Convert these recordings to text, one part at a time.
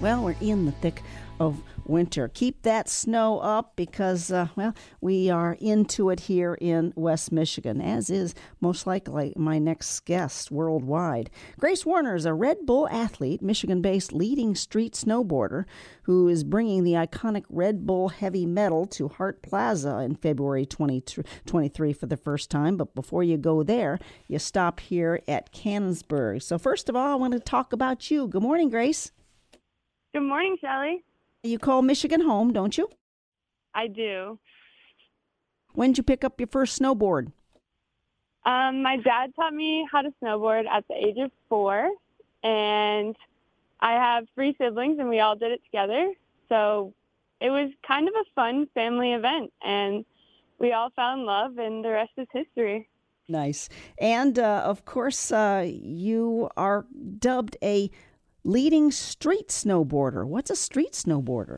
Well, we're in the thick of winter. Keep that snow up because, we are into it here in West Michigan, as is most likely my next guest worldwide. Grace Warner is a Red Bull athlete, Michigan-based leading street snowboarder who is bringing the iconic Red Bull heavy metal to Hart Plaza in February 2023 for the first time. But before you go there, you stop here at Canonsburg. So first of all, I want to talk about you. Good morning, Grace. Good morning, Shelly. You call Michigan home, don't you? I do. When did you pick up your first snowboard? My dad taught me how to snowboard at the age of 4, and I have 3 siblings, and we all did it together. So it was kind of a fun family event, and we all fell in love, and the rest is history. Nice. And, of course, you are dubbed a leading street snowboarder. What's a street snowboarder?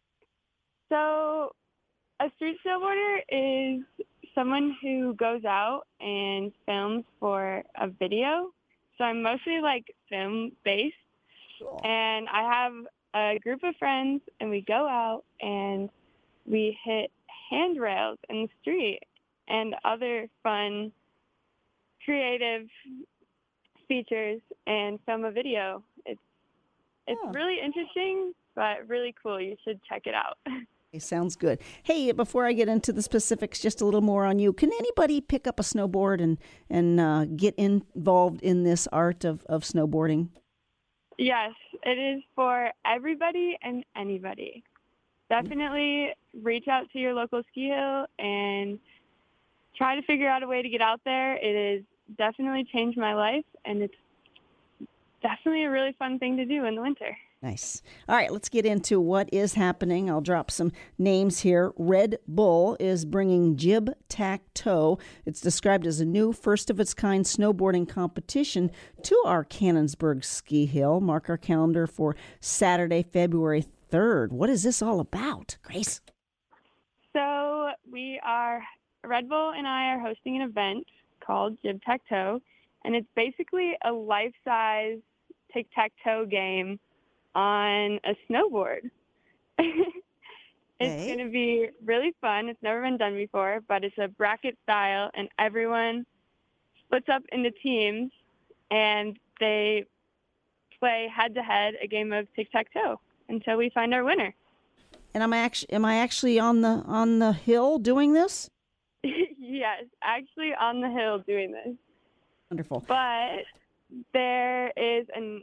So a street snowboarder is someone who goes out and films for a video. So I'm mostly film-based. Cool. And I have a group of friends, and we go out and we hit handrails in the street and other fun, creative features and film a video. It's really interesting, but really cool. You should check it out. Okay, sounds good. Hey, before I get into the specifics, just a little more on you. Can anybody pick up a snowboard and get involved in this art of snowboarding? Yes, it is for everybody and anybody. Definitely reach out to your local ski hill and try to figure out a way to get out there. It has definitely changed my life, and it's definitely a really fun thing to do in the winter. Nice. All right, let's get into what is happening. I'll drop some names here. Red Bull is bringing Jib Tac Toe. It's described as a new first-of-its-kind snowboarding competition to our Canonsburg ski hill. Mark our calendar for Saturday, February 3rd. What is this all about, Grace? So Red Bull and I are hosting an event called Jib Tac Toe, and it's basically a life-size tic-tac-toe game on a snowboard. It's going to be really fun. It's never been done before, but it's a bracket style, and everyone splits up into teams, and they play head-to-head a game of tic-tac-toe until we find our winner. And am I actually on the hill doing this? Yes, actually on the hill doing this. Wonderful. But there is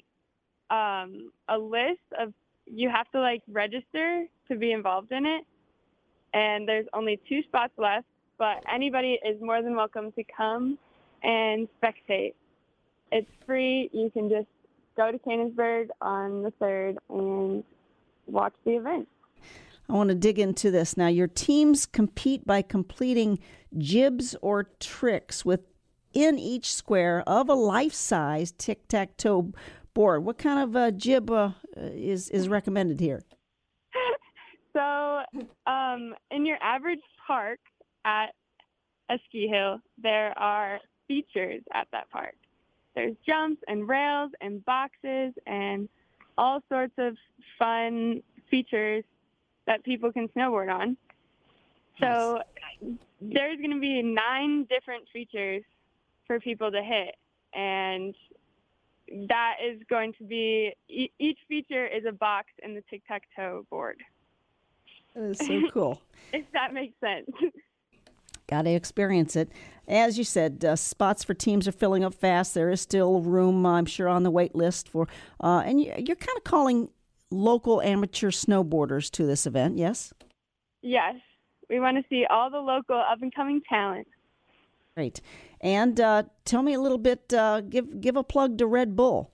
a list of, you have to register to be involved in it, and there's only 2 spots left, but anybody is more than welcome to come and spectate. It's free. You can just go to Canonsburg on the 3rd and watch the event. I want to dig into this. Now, your teams compete by completing jibs or tricks within each square of a life-size tic-tac-toe board. What kind of a jib is recommended here? So, in your average park at a ski hill, there are features at that park. There's jumps and rails and boxes and all sorts of fun features that people can snowboard on. So there's going to be 9 different features for people to hit, and that is going to be, each feature is a box in the tic-tac-toe board. That is so cool. If that makes sense. Got to experience it. As you said, spots for teams are filling up fast. There is still room, I'm sure, on the wait list for, and you're kind of calling local amateur snowboarders to this event, yes? Yes. We want to see all the local up-and-coming talent. Great. And tell me a little bit, give a plug to Red Bull.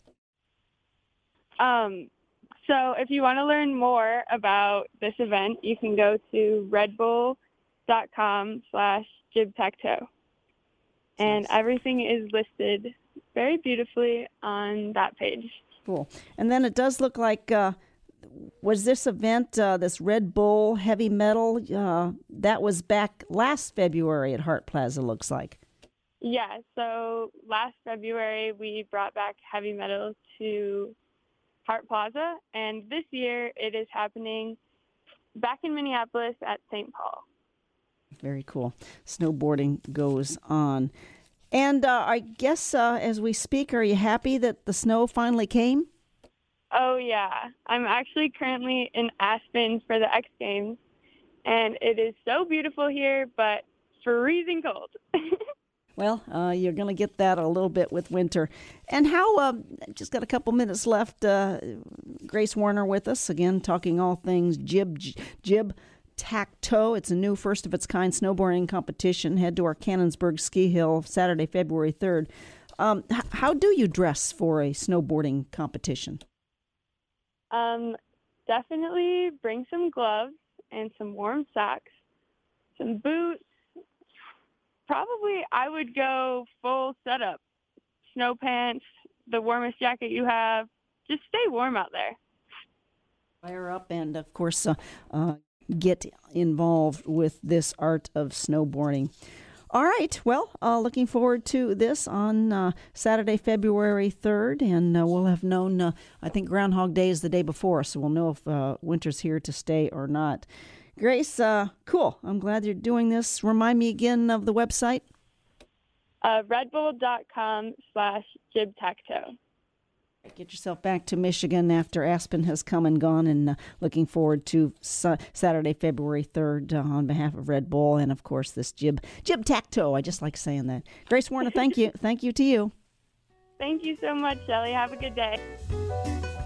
So if you want to learn more about this event, you can go to redbull.com/jibtactoe. And everything is listed very beautifully on that page. Cool. And then it does look like, was this event, this Red Bull heavy metal, that was back last February at Hart Plaza, looks like. Yeah, so last February we brought back heavy metal to Hart Plaza, and this year it is happening back in Minneapolis at St. Paul. Very cool. Snowboarding goes on. And I guess as we speak, are you happy that the snow finally came? Oh, yeah. I'm actually currently in Aspen for the X Games, and it is so beautiful here, but freezing cold. Well, you're going to get that a little bit with winter. And how, just got a couple minutes left, Grace Warner with us, again, talking all things jib tack-toe. It's a new first-of-its-kind snowboarding competition. Head to our Cannonsburg Ski Hill Saturday, February 3rd. How do you dress for a snowboarding competition? Definitely bring some gloves and some warm socks, some boots. Probably I would go full setup. Snow pants, the warmest jacket you have. Just stay warm out there. Fire up and, of course, get involved with this art of snowboarding. All right. Well, looking forward to this on Saturday, February 3rd, and we'll have known, I think Groundhog Day is the day before, so we'll know if winter's here to stay or not. Grace, cool. I'm glad you're doing this. Remind me again of the website. redbull.com/jibtacto. Get yourself back to Michigan after Aspen has come and gone, and looking forward to Saturday, February 3rd on behalf of Red Bull and, of course, this jib-tac-toe. I just like saying that. Grace Warner, thank you. Thank you to you. Thank you so much, Shelley. Have a good day.